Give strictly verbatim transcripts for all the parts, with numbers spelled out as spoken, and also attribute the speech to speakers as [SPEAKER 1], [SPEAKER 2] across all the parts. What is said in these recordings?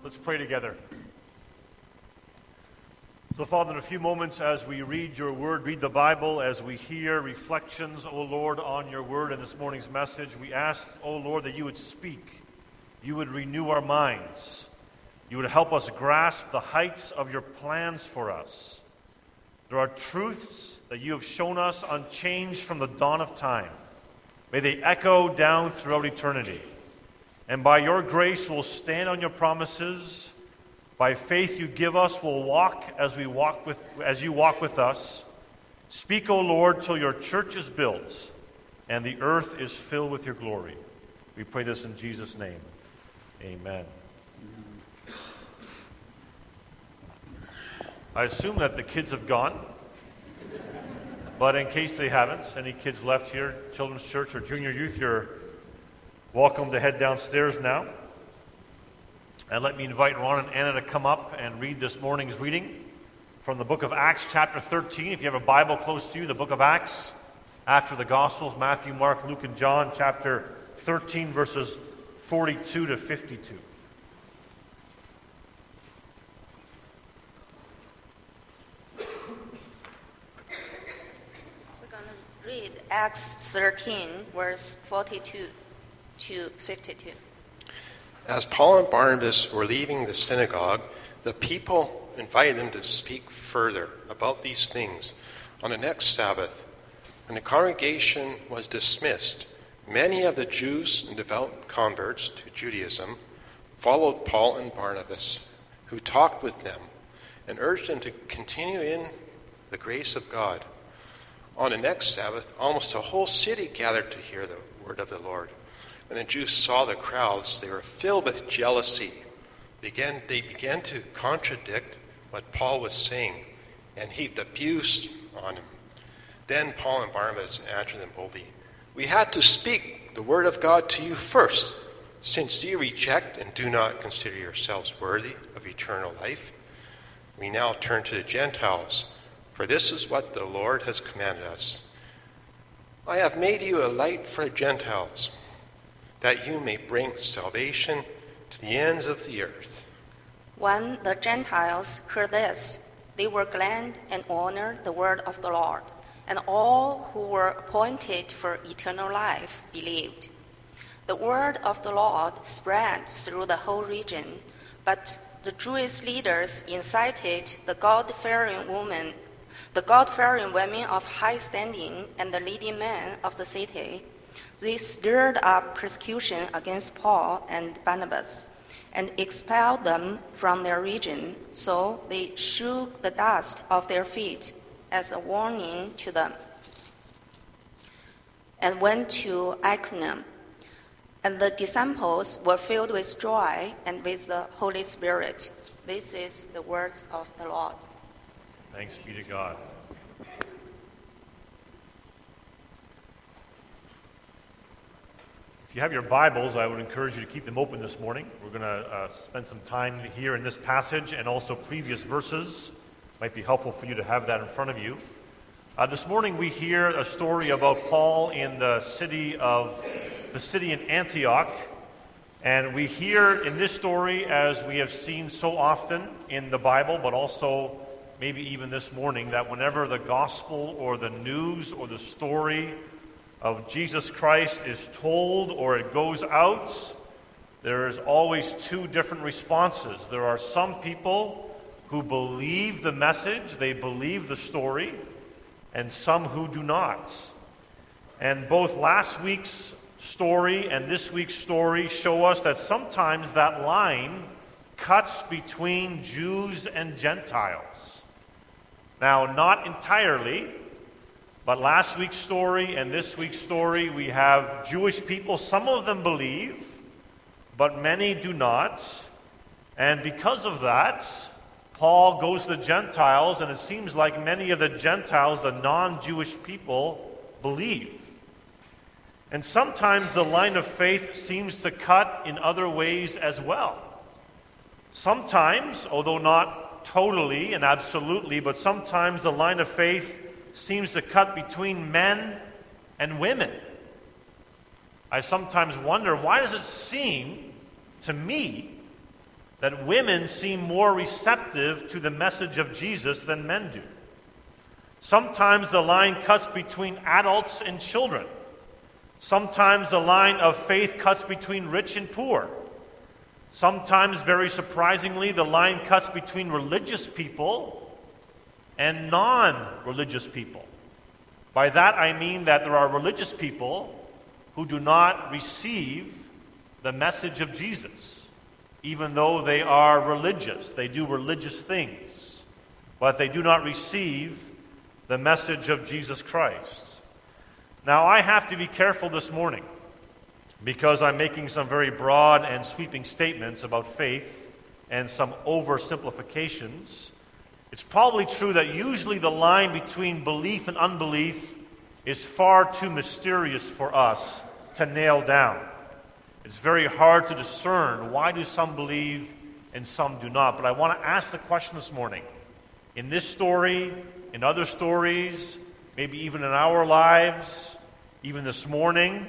[SPEAKER 1] Let's pray together. So, Father, in a few moments as we read your word, read the Bible, as we hear reflections, O Lord, on your word in this morning's message, we ask, O Lord, that you would speak, you would renew our minds, you would help us grasp the heights of your plans for us. There are truths that you have shown us unchanged from the dawn of time. May they echo down throughout eternity. And by your grace, we'll stand on your promises. By faith you give us, we'll walk as we walk with as you walk with us. Speak, O Lord, till your church is built and the earth is filled with your glory. We pray this in Jesus' name. Amen. I assume that the kids have gone, but in case they haven't, any kids left here, Children's Church or Junior Youth, you're welcome to head downstairs now. And let me invite Ron and Anna to come up and read this morning's reading from the book of Acts, chapter thirteen. If you have a Bible close to you, the book of Acts, after the Gospels, Matthew, Mark, Luke, and John, chapter thirteen, verses forty-two to fifty-two.
[SPEAKER 2] We're going to read Acts thirteen, verse forty-two to fifty-two.
[SPEAKER 3] As Paul and Barnabas were leaving the synagogue, the people invited them to speak further about these things on the next Sabbath. When the congregation was dismissed, many of the Jews and devout converts to Judaism followed Paul and Barnabas, who talked with them and urged them to continue in the grace of God. On the next Sabbath, almost the whole city gathered to hear the word of the Lord. When the Jews saw the crowds, they were filled with jealousy. Began, they began to contradict what Paul was saying and heaped abuse on him. Then Paul and Barnabas answered them boldly, "We had to speak the word of God to you first, since you reject and do not consider yourselves worthy of eternal life. We now turn to the Gentiles, for this is what the Lord has commanded us. I have made you a light for the Gentiles, that you may bring salvation to the ends of the earth."
[SPEAKER 2] When the Gentiles heard this, they were glad and honored the word of the Lord, and all who were appointed for eternal life believed. The word of the Lord spread through the whole region, but the Jewish leaders incited the God-fearing women, the God-fearing women of high standing and the leading men of the city. They stirred up persecution against Paul and Barnabas and expelled them from their region, so they shook the dust off their feet as a warning to them, and went to Iconium. And the disciples were filled with joy and with the Holy Spirit. This is the words of the Lord.
[SPEAKER 1] Thanks be to God. If you have your Bibles, I would encourage you to keep them open this morning. We're going to uh, spend some time here in this passage and also previous verses. Might be helpful for you to have that in front of you. Uh, this morning we hear a story about Paul in the city of the city in Antioch, and we hear in this story, as we have seen so often in the Bible, but also maybe even this morning, that whenever the gospel or the news or the story of Jesus Christ is told or it goes out, there is always two different responses. There are some people who believe the message, they believe the story, and some who do not. And both last week's story and this week's story show us that sometimes that line cuts between Jews and Gentiles. Now, not entirely, but last week's story and this week's story, we have Jewish people. Some of them believe, but many do not. And because of that, Paul goes to the Gentiles, and it seems like many of the Gentiles, the non-Jewish people, believe. And sometimes the line of faith seems to cut in other ways as well. Sometimes, although not totally and absolutely, but sometimes the line of faith seems to cut between men and women. I sometimes wonder, why does it seem to me that women seem more receptive to the message of Jesus than men do. Sometimes the line cuts between adults and children. Sometimes the line of faith cuts between rich and poor. Sometimes, very surprisingly, the line cuts between religious people and non-religious people. By that I mean that there are religious people who do not receive the message of Jesus, even though they are religious. They do religious things, but they do not receive the message of Jesus Christ. Now, I have to be careful this morning because I'm making some very broad and sweeping statements about faith and some oversimplifications. It's probably true that usually the line between belief and unbelief is far too mysterious for us to nail down. It's very hard to discern why do some believe and some do not. But I want to ask the question this morning. In this story, in other stories, maybe even in our lives, even this morning,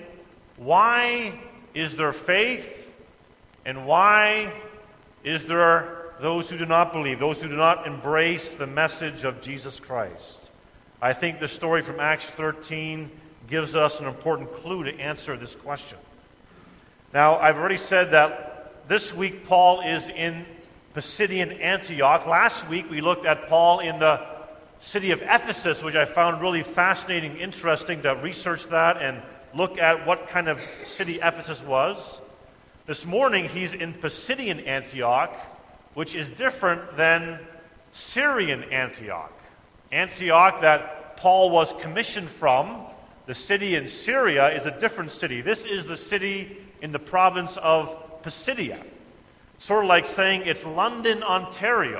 [SPEAKER 1] why is there faith and why is there those who do not believe, those who do not embrace the message of Jesus Christ? I think the story from Acts thirteen gives us an important clue to answer this question. Now, I've already said that this week Paul is in Pisidian Antioch. Last week we looked at Paul in the city of Ephesus, which I found really fascinating, interesting to research that and look at what kind of city Ephesus was. This morning he's in Pisidian Antioch, which is different than Syrian Antioch. Antioch that Paul was commissioned from, the city in Syria, is a different city. This is the city in the province of Pisidia. Sort of like saying it's London, Ontario,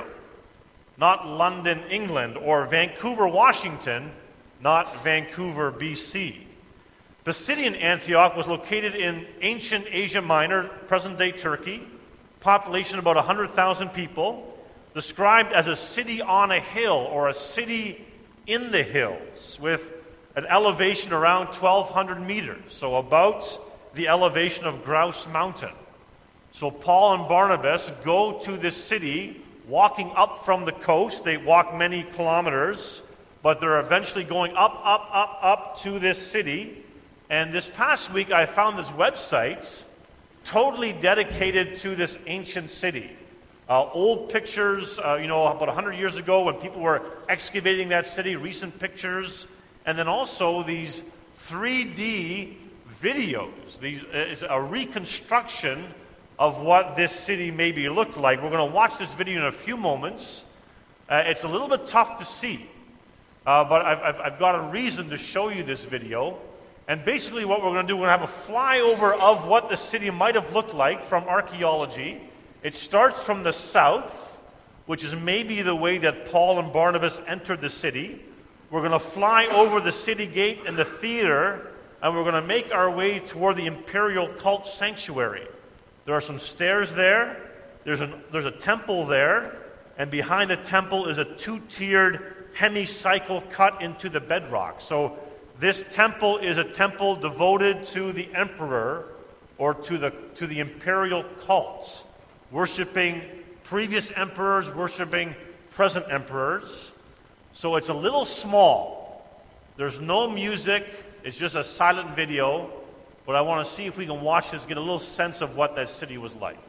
[SPEAKER 1] not London, England, or Vancouver, Washington, not Vancouver, B C. Pisidian Antioch was located in ancient Asia Minor, present-day Turkey, population about one hundred thousand people, described as a city on a hill or a city in the hills with an elevation around twelve hundred meters, so about the elevation of Grouse Mountain. So Paul and Barnabas go to this city walking up from the coast. They walk many kilometers, but they're eventually going up, up, up, up to this city. And this past week I found this website totally dedicated to this ancient city. Uh, old pictures, uh, you know, about one hundred years ago when people were excavating that city, recent pictures, and then also these three D videos. These uh, is a reconstruction of what this city maybe looked like. We're going to watch this video in a few moments. Uh, it's a little bit tough to see, uh, but I've, I've, I've got a reason to show you this video. And basically what we're going to do, we're going to have a flyover of what the city might have looked like from archaeology. It starts from the south, which is maybe the way that Paul and Barnabas entered the city. We're going to fly over the city gate and the theater, and we're going to make our way toward the imperial cult sanctuary. There are some stairs there. There's, an, there's a temple there, and behind the temple is a two-tiered hemicycle cut into the bedrock. So this temple is a temple devoted to the emperor or to the to the imperial cult, worshiping previous emperors, worshiping present emperors. So it's a little small. There's no music. It's just a silent video. But I want to see if we can watch this, get a little sense of what that city was like.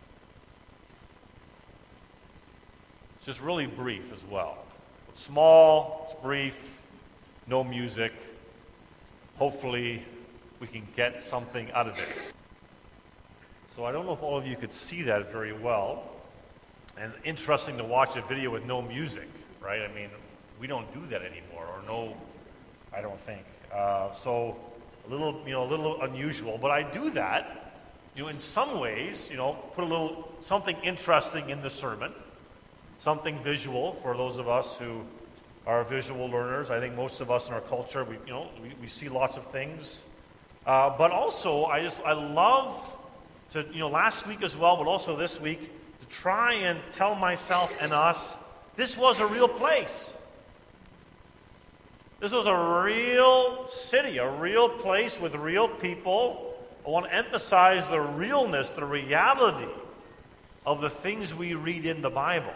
[SPEAKER 1] It's just really brief as well. It's small, it's brief, no music. Hopefully we can get something out of this. So I don't know if all of you could see that very well. And interesting to watch a video with no music, right? I mean, we don't do that anymore, or no, I don't think. Uh, so a little, you know, a little unusual, but I do that, you know, in some ways, you know, put a little something interesting in the sermon, something visual for those of us who are visual learners. I think most of us in our culture, we, you know, we, we see lots of things. Uh, but also, I just, I love to, you know, last week as well, but also this week, to try and tell myself and us, this was a real place. This was a real city, a real place with real people. I want to emphasize the realness, the reality of the things we read in the Bible.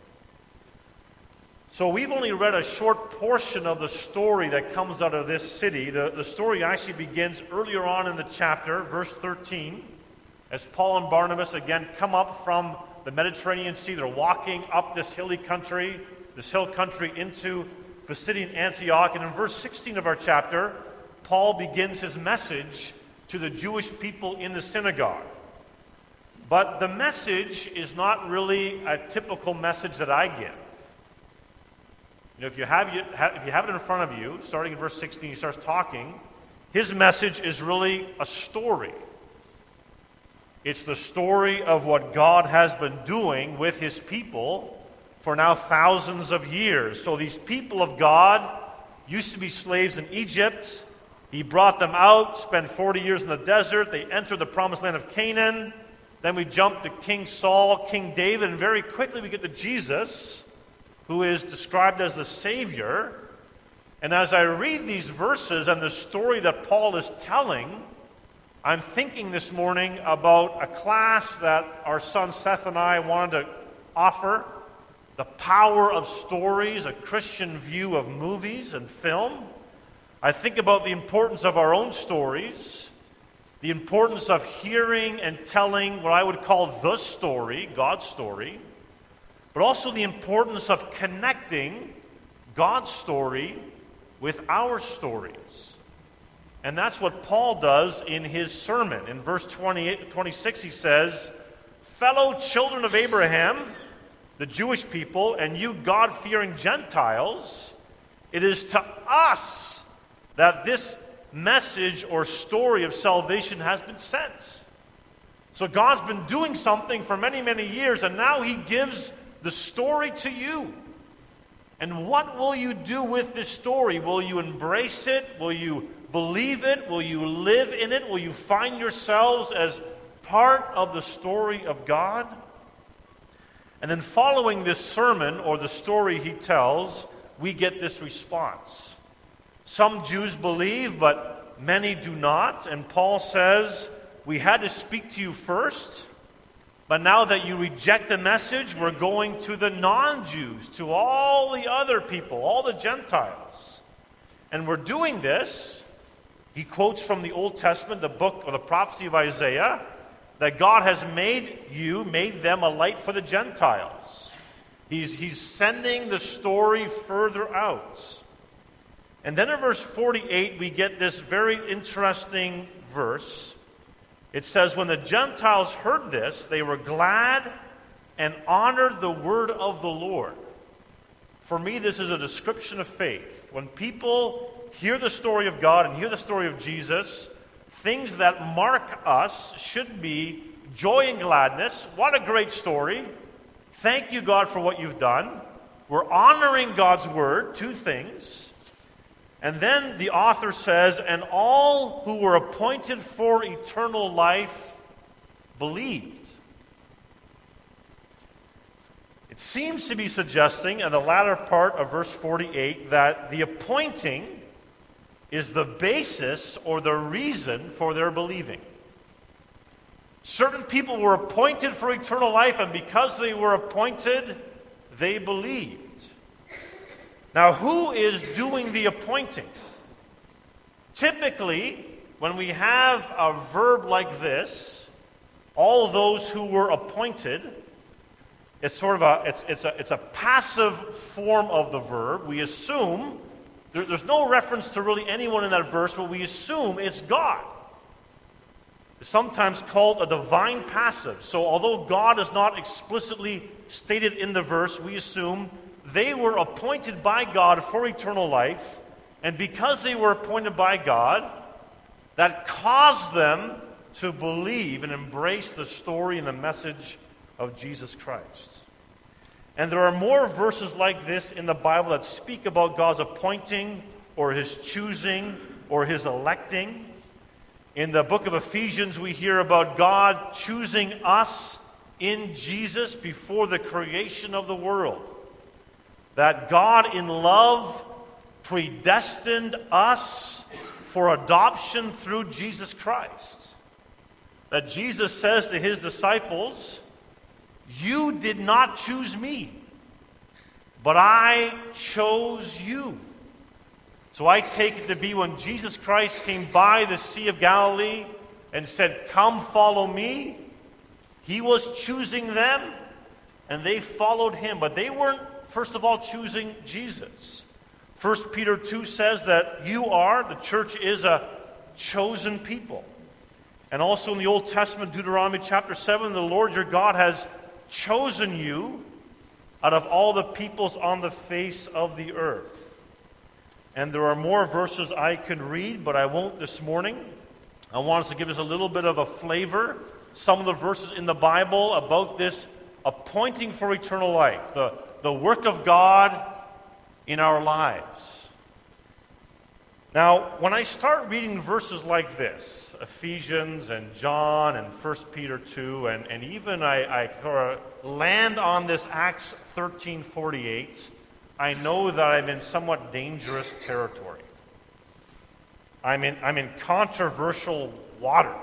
[SPEAKER 1] So we've only read a short portion of the story that comes out of this city. The, the story actually begins earlier on in the chapter, verse thirteen, as Paul and Barnabas again come up from the Mediterranean Sea. They're walking up this hilly country, this hill country into Pisidian Antioch. And in verse sixteen of our chapter, Paul begins his message to the Jewish people in the synagogue. But the message is not really a typical message that I give. You know, if you have if you have it in front of you, starting in verse sixteen, he starts talking. His message is really a story. It's the story of what God has been doing with his people for now thousands of years. So these people of God used to be slaves in Egypt. He brought them out, spent forty years in the desert. They entered the promised land of Canaan. Then we jump to King Saul, King David, and very quickly we get to Jesus, who is described as the Savior. And as I read these verses and the story that Paul is telling, I'm thinking this morning about a class that our son Seth and I wanted to offer, the power of stories, a Christian view of movies and film. I think about the importance of our own stories, the importance of hearing and telling what I would call the story, God's story, but also the importance of connecting God's story with our stories. And that's what Paul does in his sermon. In verse twenty-eight to twenty-six, he says, "Fellow children of Abraham, the Jewish people, and you God-fearing Gentiles, it is to us that this message or story of salvation has been sent." So God's been doing something for many, many years, and now he gives the story to you. And what will you do with this story? Will you embrace it? Will you believe it? Will you live in it? Will you find yourselves as part of the story of God? And then following this sermon, or the story he tells, we get this response. Some Jews believe, but many do not. And Paul says, we had to speak to you first, but now that you reject the message, we're going to the non-Jews, to all the other people, all the Gentiles. And we're doing this, he quotes from the Old Testament, the book or the prophecy of Isaiah, that God has made you, made them a light for the Gentiles. He's, he's sending the story further out. And then in verse forty-eight, we get this very interesting verse. It says, when the Gentiles heard this, they were glad and honored the word of the Lord. For me, this is a description of faith. When people hear the story of God and hear the story of Jesus, things that mark us should be joy and gladness. What a great story. Thank you, God, for what you've done. We're honoring God's word, two things. And then the author says, and all who were appointed for eternal life believed. It seems to be suggesting in the latter part of verse forty-eight that the appointing is the basis or the reason for their believing. Certain people were appointed for eternal life, and because they were appointed, they believed. Now, who is doing the appointing? Typically, when we have a verb like this, all those who were appointed, it's sort of a it's it's a it's a passive form of the verb. We assume there, there's no reference to really anyone in that verse, but we assume it's God. It's sometimes called a divine passive. So, although God is not explicitly stated in the verse, we assume they were appointed by God for eternal life, and because they were appointed by God, that caused them to believe and embrace the story and the message of Jesus Christ. And there are more verses like this in the Bible that speak about God's appointing or his choosing or his electing. In the book of Ephesians, we hear about God choosing us in Jesus before the creation of the world. That God in love predestined us for adoption through Jesus Christ. That Jesus says to his disciples, You did not choose me, but I chose you. So I take it to be when Jesus Christ came by the Sea of Galilee and said, "Come follow me," he was choosing them, and they followed him. But they weren't, first of all, choosing Jesus. First Peter two says that you are, the church is a chosen people. And also in the Old Testament, Deuteronomy chapter seven, the Lord your God has chosen you out of all the peoples on the face of the earth. And there are more verses I could read, but I won't this morning. I want us to give us a little bit of a flavor. Some of the verses in the Bible about this appointing for eternal life, the, the work of God in our lives. Now, when I start reading verses like this, Ephesians and John and First Peter two, and, and even I, I land on this Acts thirteen forty-eight, I know that I'm in somewhat dangerous territory. I'm in, I'm in controversial waters.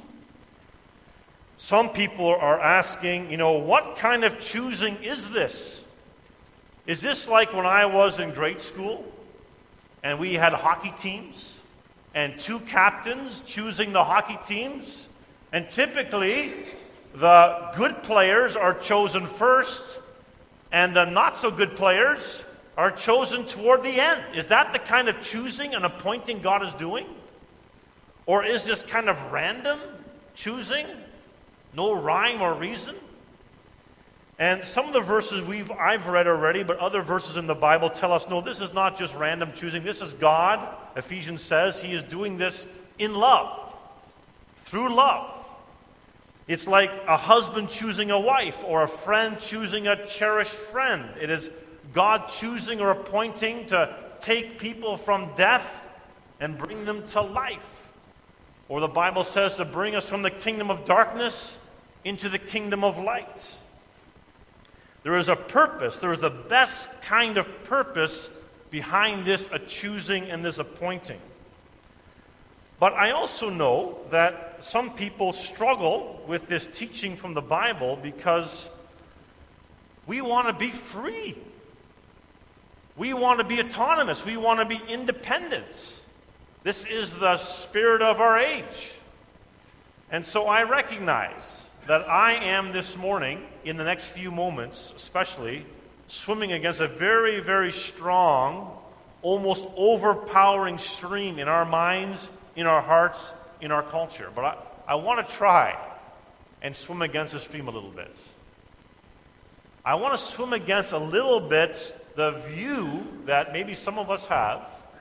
[SPEAKER 1] Some people are asking, you know, what kind of choosing is this? Is this like when I was in grade school and we had hockey teams and two captains choosing the hockey teams? And typically, the good players are chosen first and the not-so-good players are chosen toward the end. Is that the kind of choosing and appointing God is doing? Or is this kind of random choosing? No rhyme or reason? And some of the verses we've I've read already, but other verses in the Bible tell us, no, this is not just random choosing. This is God, Ephesians says, he is doing this in love, through love. It's like a husband choosing a wife or a friend choosing a cherished friend. It is God choosing or appointing to take people from death and bring them to life. Or the Bible says to bring us from the kingdom of darkness into the kingdom of light. There is a purpose. There is the best kind of purpose behind this a choosing and this appointing. But I also know that some people struggle with this teaching from the Bible because we want to be free. We want to be autonomous. We want to be independent. This is the spirit of our age. And so I recognize that I am this morning, in the next few moments especially, swimming against a very, very strong, almost overpowering stream in our minds, in our hearts, in our culture. But I, I want to try and swim against the stream a little bit. I want to swim against a little bit the view that maybe some of us have,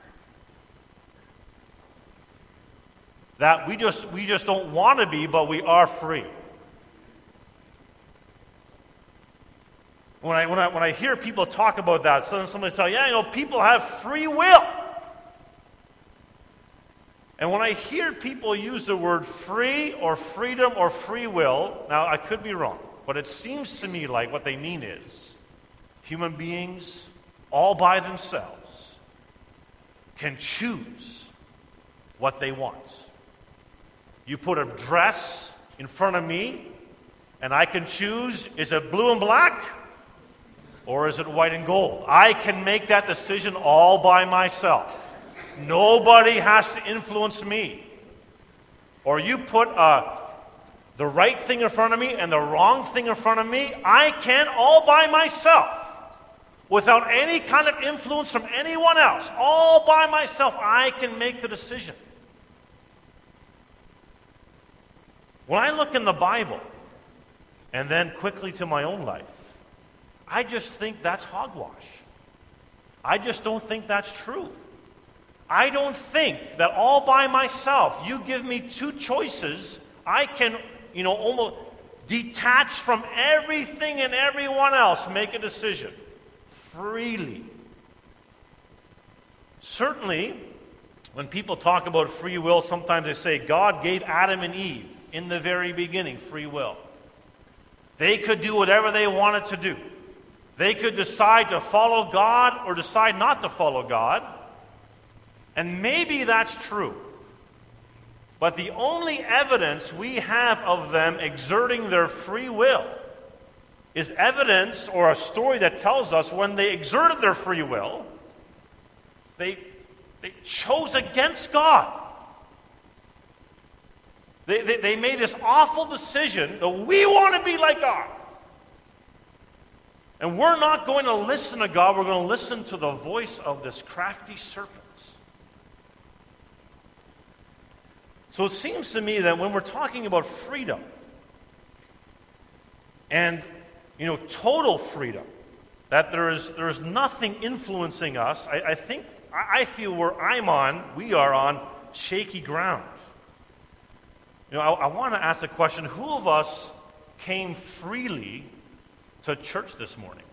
[SPEAKER 1] that we just we just don't want to be, but we are free. When I when I when I hear people talk about that, so somebody say, "Yeah, you know, people have free will." And when I hear people use the word free or freedom or free will, now I could be wrong, but it seems to me like what they mean is human beings, all by themselves, can choose what they want. You put a dress in front of me, and I can choose, is it blue and black, or is it white and gold? I can make that decision all by myself. Nobody has to influence me. Or you put uh, the right thing in front of me and the wrong thing in front of me, I can all by myself, without any kind of influence from anyone else, all by myself, I can make the decision. When I look in the Bible, and then quickly to my own life, I just think that's hogwash. I just don't think that's true. I don't think that all by myself, you give me two choices, I can, you know, almost detach from everything and everyone else, make a decision freely. Certainly, when people talk about free will, sometimes they say God gave Adam and Eve in the very beginning free will. They could do whatever they wanted to do. They could decide to follow God or decide not to follow God. And maybe that's true. But the only evidence we have of them exerting their free will is evidence or a story that tells us when they exerted their free will, they, they chose against God. They, they, they made this awful decision that we want to be like God. And we're not going to listen to God, we're going to listen to the voice of this crafty serpent. So it seems to me that when we're talking about freedom, and, you know, total freedom, that there is there is nothing influencing us, I, I think, I, I feel where I'm on, we are on shaky ground. You know, I, I want to ask the question, who of us came freely to church this morning?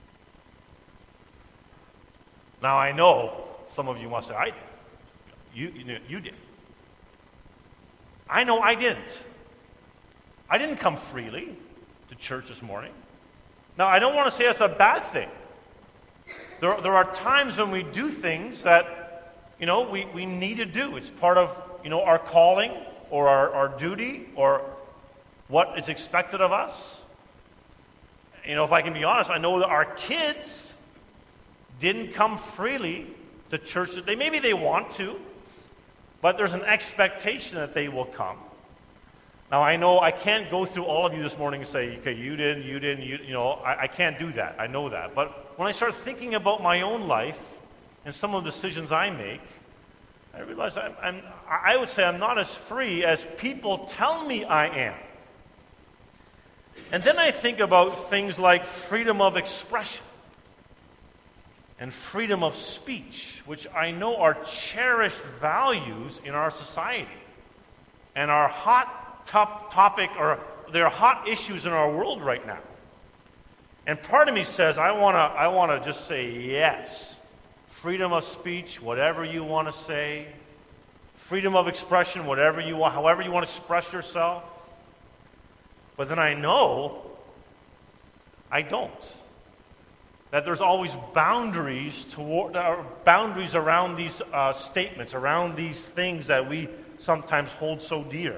[SPEAKER 1] Now, I know some of you want to say, I did. You, you, you did. I know I didn't. I didn't come freely to church this morning. Now, I don't want to say that's a bad thing. There, there are times when we do things that, you know, we, we need to do. It's part of, you know, our calling or our, our duty or what is expected of us. You know, if I can be honest, I know that our kids didn't come freely to church. They maybe they want to, but there's an expectation that they will come. Now, I know I can't go through all of you this morning and say, okay, you didn't, you didn't, you, you know, I, I can't do that. I know that. But when I start thinking about my own life and some of the decisions I make, I realize I'm, I'm, I would say I'm not as free as people tell me I am. And then I think about things like freedom of expression and freedom of speech, which I know are cherished values in our society and are hot top topic, or they're hot issues in our world right now. And part of me says, I want to I want to just say yes. Freedom of speech, whatever you want to say. Freedom of expression, whatever you want, however you want to express yourself. But then I know I don't. That there's always boundaries toward uh, boundaries around these uh, statements, around these things that we sometimes hold so dear.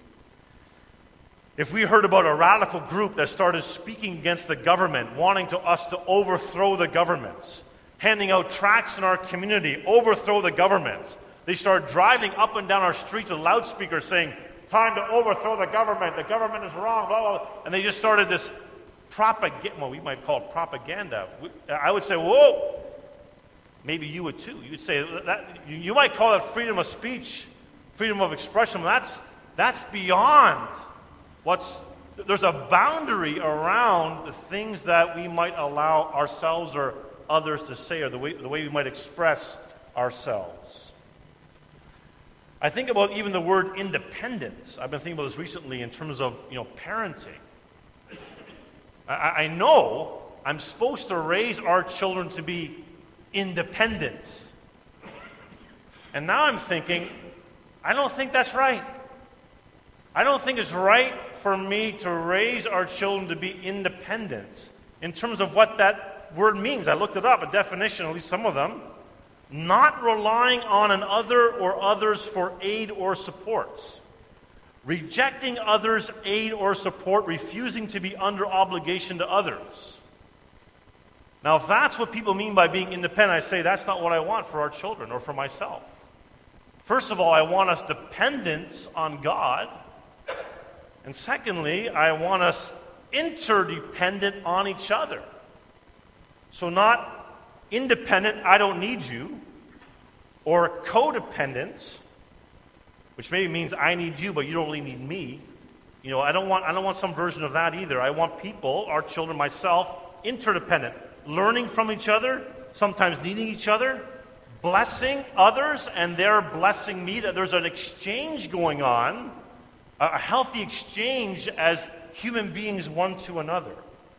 [SPEAKER 1] If we heard about a radical group that started speaking against the government, wanting to us to overthrow the governments, handing out tracts in our community, overthrow the government, they started driving up and down our streets with loudspeakers saying, "Time to overthrow the government. The government is wrong." Blah blah blah. And they just started this propaganda. Well, we might call it propaganda. I would say, "Whoa." Maybe you would too. You would say that you might call it freedom of speech, freedom of expression. That's that's beyond what's. There's a boundary around the things that we might allow ourselves or others to say, or the way the way we might express ourselves. I think about even the word independence. I've been thinking about this recently in terms of, you know, parenting. I, I know I'm supposed to raise our children to be independent. And now I'm thinking, I don't think that's right. I don't think it's right for me to raise our children to be independent in terms of what that word means. I looked it up, a definition, at least some of them. Not relying on an other or others for aid or support. Rejecting others' aid or support, refusing to be under obligation to others. Now, if that's what people mean by being independent, I say that's not what I want for our children or for myself. First of all, I want us dependent on God. And secondly, I want us interdependent on each other. So not independent, I don't need you, or codependent, which maybe means I need you, but you don't really need me. You know, I don't want I don't want some version of that either. I want people, our children, myself, interdependent, learning from each other, sometimes needing each other, blessing others, and they're blessing me. That there's an exchange going on, a healthy exchange as human beings one to another.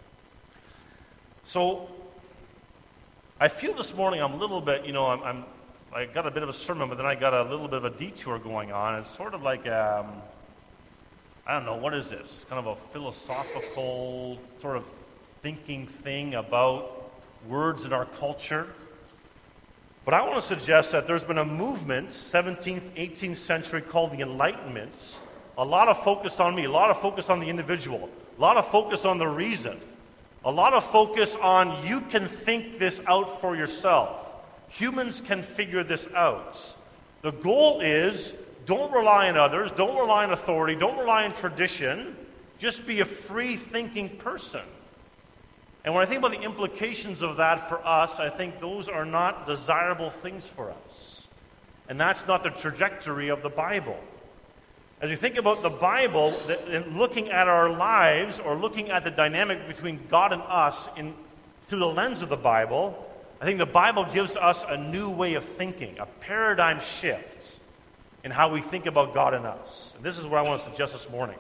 [SPEAKER 1] So I feel this morning I'm a little bit, you know, I'm, I'm I got a bit of a sermon, but then I got a little bit of a detour going on. It's sort of like, um, I don't know, what is this? Kind of a philosophical sort of thinking thing about words in our culture. But I want to suggest that there's been a movement, seventeenth, eighteenth century, called the Enlightenment. A lot of focus on me, a lot of focus on the individual, a lot of focus on the reason. A lot of focus on you can think this out for yourself. Humans can figure this out. The goal is don't rely on others, don't rely on authority, don't rely on tradition. Just be a free-thinking person. And when I think about the implications of that for us, I think those are not desirable things for us. And that's not the trajectory of the Bible. As we think about the Bible, in looking at our lives or looking at the dynamic between God and us in, through the lens of the Bible, I think the Bible gives us a new way of thinking, a paradigm shift in how we think about God and us. And this is what I want to suggest this morning.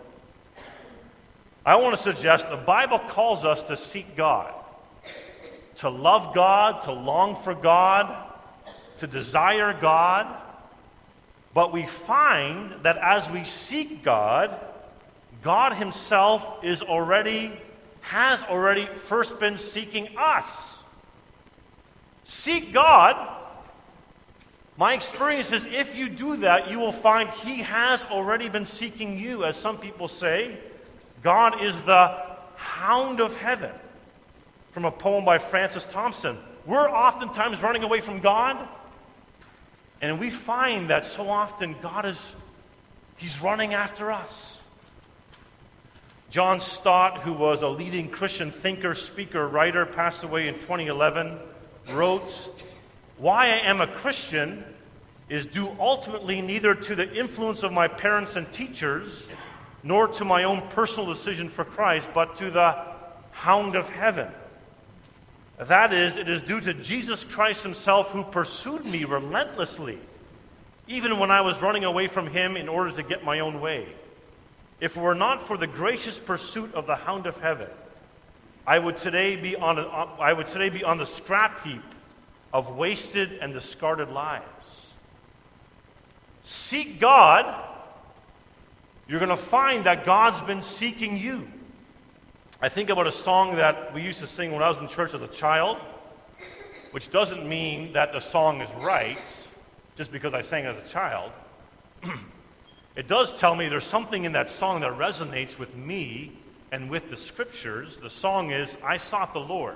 [SPEAKER 1] I want to suggest the Bible calls us to seek God, to love God, to long for God, to desire God. But we find that as we seek God, God himself is already, has already first been seeking us. Seek God. My experience is if you do that, you will find he has already been seeking you. As some people say, God is the hound of heaven. From a poem by Francis Thompson. We're oftentimes running away from God. And we find that so often God is, he's running after us. John Stott, who was a leading Christian thinker, speaker, writer, passed away in twenty eleven, wrote, "Why I am a Christian is due ultimately neither to the influence of my parents and teachers, nor to my own personal decision for Christ, but to the hound of heaven. That is, it is due to Jesus Christ himself who pursued me relentlessly, even when I was running away from him in order to get my own way. If it were not for the gracious pursuit of the hound of heaven, I would today be on a, I would today be on the scrap heap of wasted and discarded lives." Seek God. You're going to find that God's been seeking you. I think about a song that we used to sing when I was in church as a child, which doesn't mean that the song is right just because I sang as a child. It does tell me there's something in that song that resonates with me and with the scriptures. The song is, "I sought the Lord.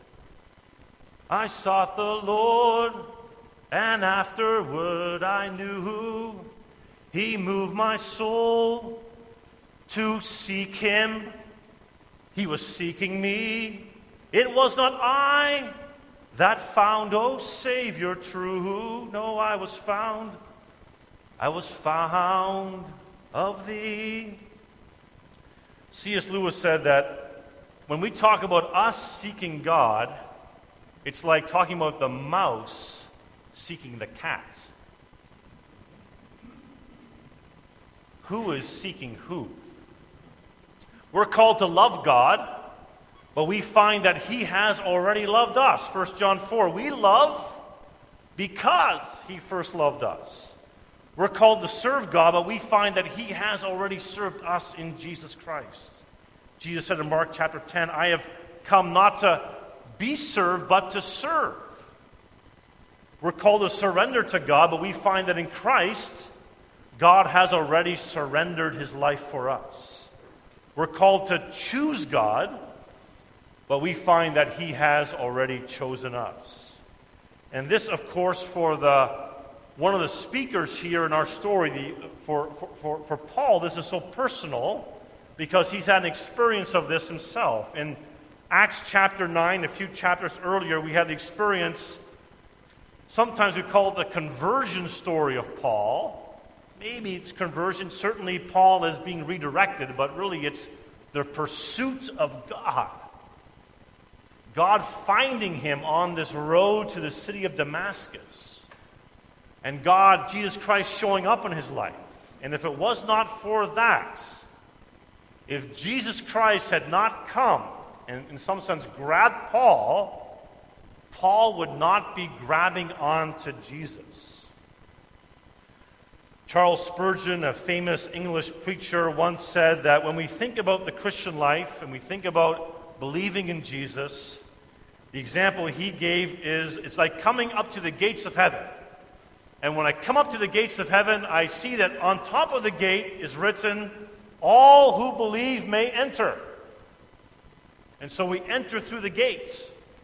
[SPEAKER 1] I sought the Lord, and afterward I knew he moved my soul to seek him. He was seeking me. It was not I that found, O Savior true. No, I was found. I was found of thee." C S Lewis said that when we talk about us seeking God, it's like talking about the mouse seeking the cat. Who is seeking who? We're called to love God, but we find that he has already loved us. First John four, we love because he first loved us. We're called to serve God, but we find that he has already served us in Jesus Christ. Jesus said in Mark chapter ten, "I have come not to be served, but to serve." We're called to surrender to God, but we find that in Christ, God has already surrendered his life for us. We're called to choose God, but we find that he has already chosen us. And this, of course, for the one of the speakers here in our story, the, for, for, for Paul, this is so personal because he's had an experience of this himself. In Acts chapter nine, a few chapters earlier, we had the experience, sometimes we call it the conversion story of Paul. Maybe it's conversion. Certainly Paul is being redirected, but really it's the pursuit of God. God finding him on this road to the city of Damascus. And God, Jesus Christ, showing up in his life. And if it was not for that, if Jesus Christ had not come and in some sense grabbed Paul, Paul would not be grabbing onto Jesus. Charles Spurgeon, a famous English preacher, once said that when we think about the Christian life and we think about believing in Jesus, the example he gave is it's like coming up to the gates of heaven. And when I come up to the gates of heaven, I see that on top of the gate is written, "All who believe may enter." And so we enter through the gates.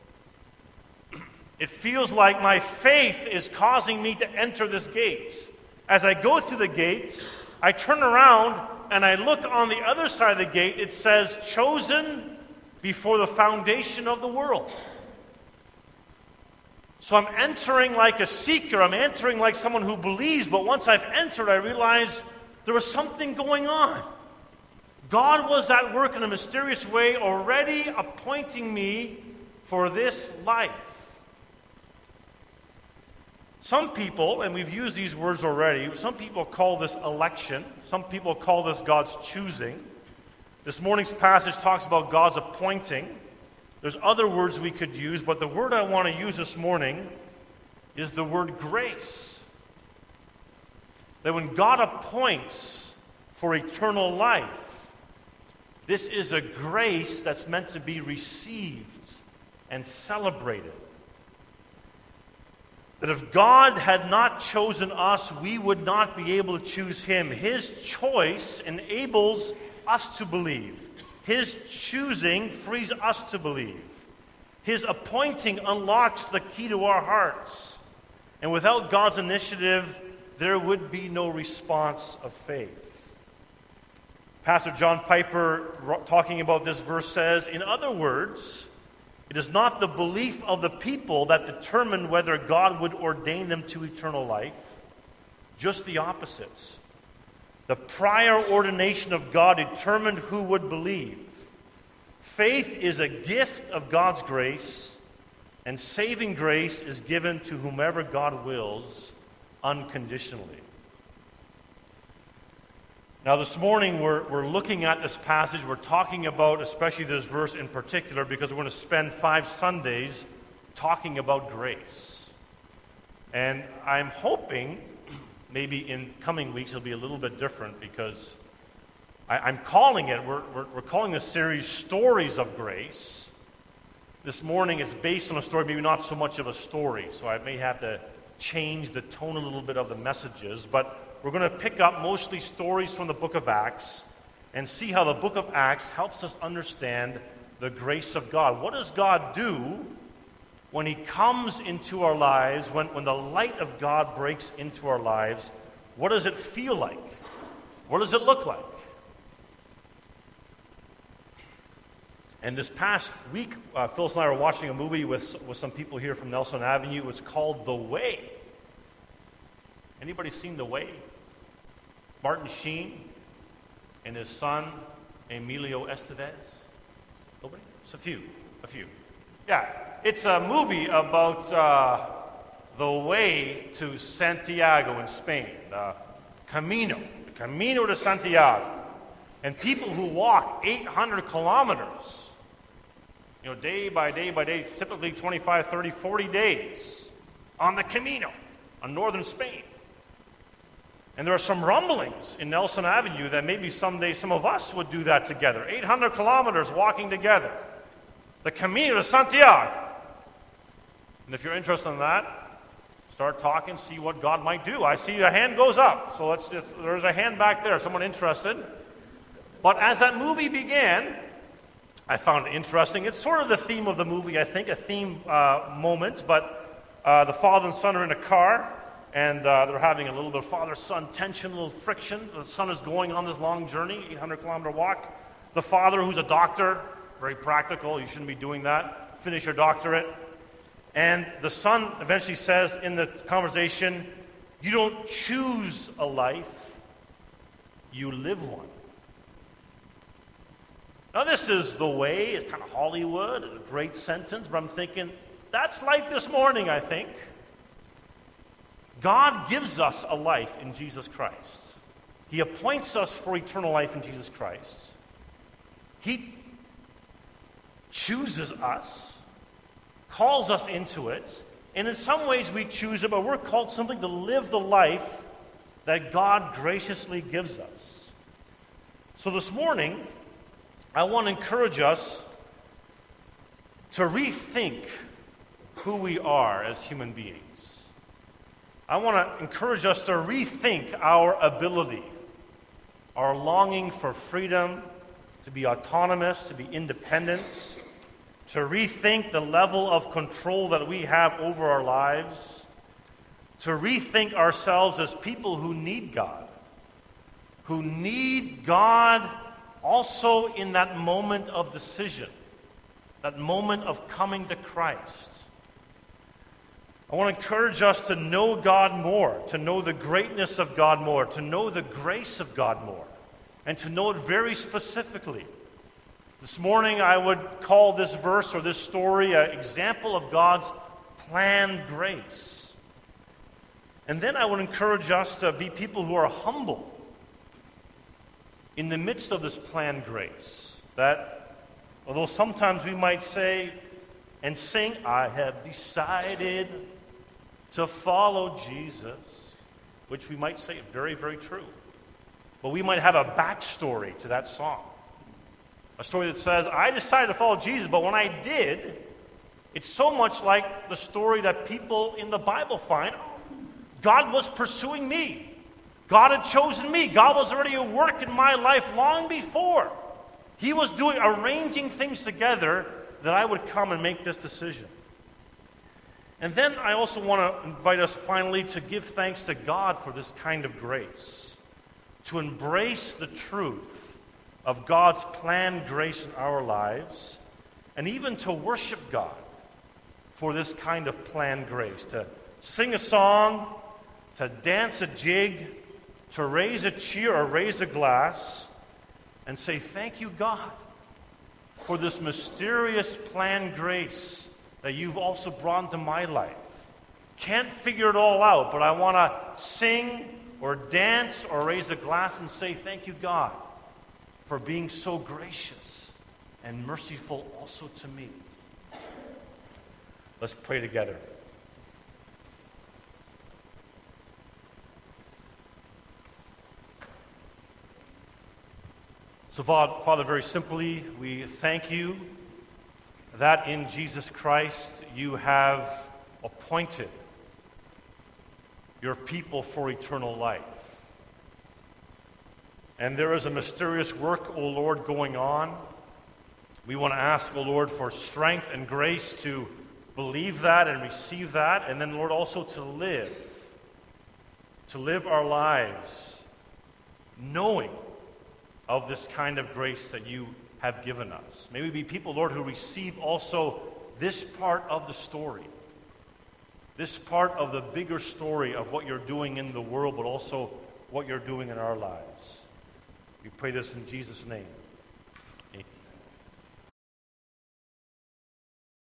[SPEAKER 1] It feels like my faith is causing me to enter this gate. As I go through the gates, I turn around and I look on the other side of the gate. It says, chosen before the foundation of the world. So I'm entering like a seeker. I'm entering like someone who believes. But once I've entered, I realize there was something going on. God was at work in a mysterious way, already appointing me for this life. Some people, and we've used these words already, some people call this election. Some people call this God's choosing. This morning's passage talks about God's appointing. There's other words we could use, but the word I want to use this morning is the word grace. That when God appoints for eternal life, this is a grace that's meant to be received and celebrated. That if God had not chosen us, we would not be able to choose Him. His choice enables us to believe. His choosing frees us to believe. His appointing unlocks the key to our hearts. And without God's initiative, there would be no response of faith. Pastor John Piper, talking about this verse, says, in other words, it is not the belief of the people that determined whether God would ordain them to eternal life, just the opposites. The prior ordination of God determined who would believe. Faith is a gift of God's grace, and saving grace is given to whomever God wills unconditionally. Now this morning we're, we're looking at this passage. We're talking about especially this verse in particular because we're going to spend five Sundays talking about grace. And I'm hoping maybe in coming weeks it'll be a little bit different because I, I'm calling it, we're, we're, we're calling this series Stories of Grace. This morning it's based on a story, maybe not so much of a story, so I may have to change the tone a little bit of the messages, but we're going to pick up mostly stories from the book of Acts and see how the book of Acts helps us understand the grace of God. What does God do when He comes into our lives, when, when the light of God breaks into our lives? What does it feel like? What does it look like? And this past week, uh, Phyllis and I were watching a movie with, with some people here from Nelson Avenue. It's called The Way. Anybody seen The Way? Martin Sheen and his son, Emilio Estevez. Nobody? It's a few. A few. Yeah. It's a movie about uh, the way to Santiago in Spain. The Camino. The Camino de Santiago. And people who walk eight hundred kilometers, you know, day by day by day, typically twenty-five, thirty, forty days on the Camino, on northern Spain. And there are some rumblings in Nelson Avenue that maybe someday some of us would do that together. eight hundred kilometers walking together. The Camino de Santiago. And if you're interested in that, start talking, see what God might do. I see a hand goes up. So let's just, there's a hand back there, someone interested. But as that movie began, I found it interesting. It's sort of the theme of the movie, I think, a theme uh, moment. But uh, the father and son are in a car. And uh, they're having a little bit of father-son tension, a little friction. The son is going on this long journey, eight hundred kilometer walk. The father, who's a doctor, very practical, you shouldn't be doing that. Finish your doctorate. And the son eventually says in the conversation, you don't choose a life, you live one. Now this is The Way. It's kind of Hollywood, a great sentence, but I'm thinking, that's like this morning, I think. God gives us a life in Jesus Christ. He appoints us for eternal life in Jesus Christ. He chooses us, calls us into it, and in some ways we choose it, but we're called simply to live the life that God graciously gives us. So this morning, I want to encourage us to rethink who we are as human beings. I want to encourage us to rethink our ability, our longing for freedom, to be autonomous, to be independent, to rethink the level of control that we have over our lives, to rethink ourselves as people who need God, who need God also in that moment of decision, that moment of coming to Christ. I want to encourage us to know God more, to know the greatness of God more, to know the grace of God more, and to know it very specifically. This morning I would call this verse or this story an example of God's planned grace. And then I would encourage us to be people who are humble in the midst of this planned grace. That although sometimes we might say and sing, I have decided to follow Jesus, which we might say very, very true. But we might have a backstory to that song. A story that says, I decided to follow Jesus, but when I did, it's so much like the story that people in the Bible find. God was pursuing me. God had chosen me. God was already at work in my life long before. He was doing, arranging things together that I would come and make this decision. And then I also want to invite us finally to give thanks to God for this kind of grace, to embrace the truth of God's planned grace in our lives, and even to worship God for this kind of planned grace, to sing a song, to dance a jig, to raise a cheer or raise a glass, and say, thank you, God, for this mysterious planned grace that you've also brought into my life. Can't figure it all out, but I want to sing or dance or raise a glass and say, thank you, God, for being so gracious and merciful also to me. Let's pray together. So, Father, very simply, we thank you that in Jesus Christ you have appointed your people for eternal life. And there is a mysterious work, O Lord, going on. We want to ask, O Lord, for strength and grace to believe that and receive that, and then, Lord, also to live, to live our lives knowing of this kind of grace that you have given us. May we be people, Lord, who receive also this part of the story, this part of the bigger story of what you're doing in the world, but also what you're doing in our lives. We pray this in Jesus' name.